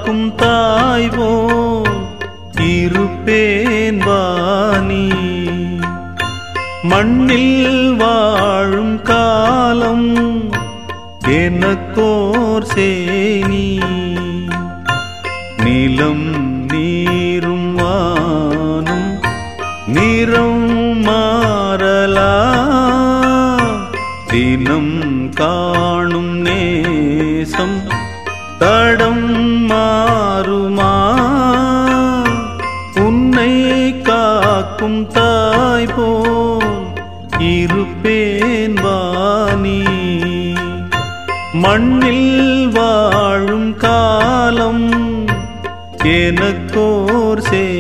காக்கும் தாய் போல் இருப்பேன் வாணி. மண்ணில் வாழும் காலம் எனக்கோர் சேனி. நிலம் நீரும் வானும் நிறம் மாறலா. தினம் காணும் நேசம் தடம் மாறுமா. உன்னை காக்கும் தாய் போல் இருப்பேன் வாணி. மண்ணில் வாழும் காலம் எனக்கோர்